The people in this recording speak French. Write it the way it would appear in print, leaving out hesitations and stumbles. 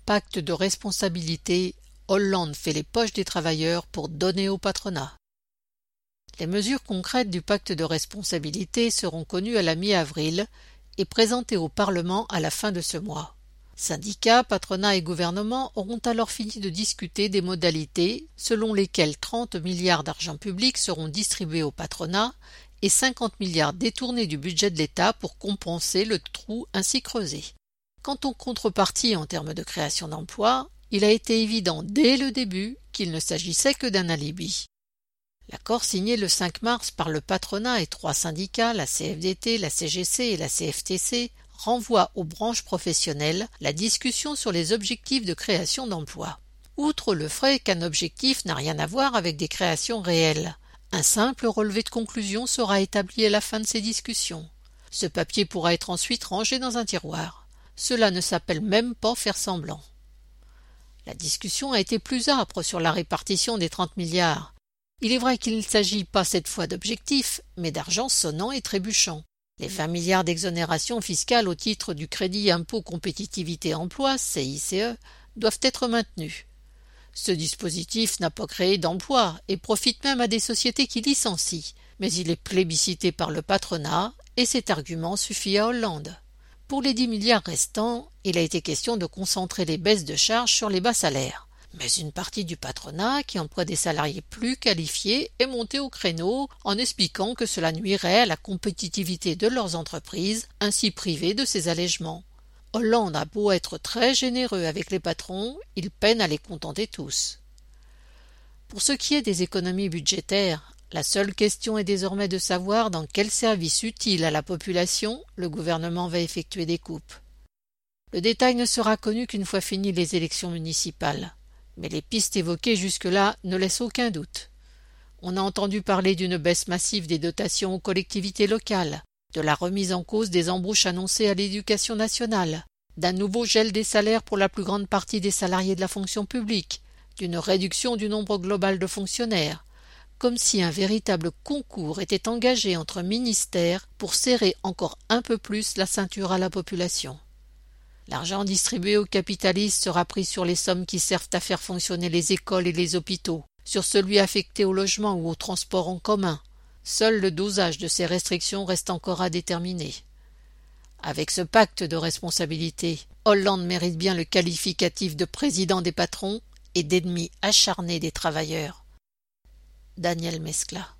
Pacte de responsabilité, Hollande fait les poches des travailleurs pour donner au patronat. Les mesures concrètes du pacte de responsabilité seront connues à la mi-avril et présentées au Parlement à la fin de ce mois. Syndicats, patronat et gouvernement auront alors fini de discuter des modalités selon lesquelles 30 milliards d'argent public seront distribués au patronat et 50 milliards détournés du budget de l'État pour compenser le trou ainsi creusé. Quant aux contreparties en termes de création d'emplois, il a été évident dès le début qu'il ne s'agissait que d'un alibi. L'accord signé le 5 mars par le patronat et 3 syndicats, la CFDT, la CGC et la CFTC, renvoie aux branches professionnelles la discussion sur les objectifs de création d'emplois. Outre le fait qu'un objectif n'a rien à voir avec des créations réelles, un simple relevé de conclusion sera établi à la fin de ces discussions. Ce papier pourra être ensuite rangé dans un tiroir. Cela ne s'appelle même pas faire semblant. La discussion a été plus âpre sur la répartition des 30 milliards. Il est vrai qu'il ne s'agit pas cette fois d'objectifs, mais d'argent sonnant et trébuchant. Les 20 milliards d'exonération fiscale au titre du crédit impôt compétitivité emploi, CICE, doivent être maintenus. Ce dispositif n'a pas créé d'emplois et profite même à des sociétés qui licencient, mais il est plébiscité par le patronat et cet argument suffit à Hollande. Pour les 10 milliards restants, il a été question de concentrer les baisses de charges sur les bas salaires. Mais une partie du patronat, qui emploie des salariés plus qualifiés, est montée au créneau en expliquant que cela nuirait à la compétitivité de leurs entreprises, ainsi privées de ces allègements. Hollande a beau être très généreux avec les patrons, il peine à les contenter tous. Pour ce qui est des économies budgétaires, la seule question est désormais de savoir dans quel service utile à la population le gouvernement va effectuer des coupes. Le détail ne sera connu qu'une fois finies les élections municipales. Mais les pistes évoquées jusque-là ne laissent aucun doute. On a entendu parler d'une baisse massive des dotations aux collectivités locales, de la remise en cause des embauches annoncées à l'éducation nationale, d'un nouveau gel des salaires pour la plus grande partie des salariés de la fonction publique, d'une réduction du nombre global de fonctionnaires, comme si un véritable concours était engagé entre ministères pour serrer encore un peu plus la ceinture à la population. L'argent distribué aux capitalistes sera pris sur les sommes qui servent à faire fonctionner les écoles et les hôpitaux, sur celui affecté au logement ou au transport en commun. Seul le dosage de ces restrictions reste encore à déterminer. Avec ce pacte de responsabilité, Hollande mérite bien le qualificatif de président des patrons et d'ennemi acharné des travailleurs. Daniel Mescla.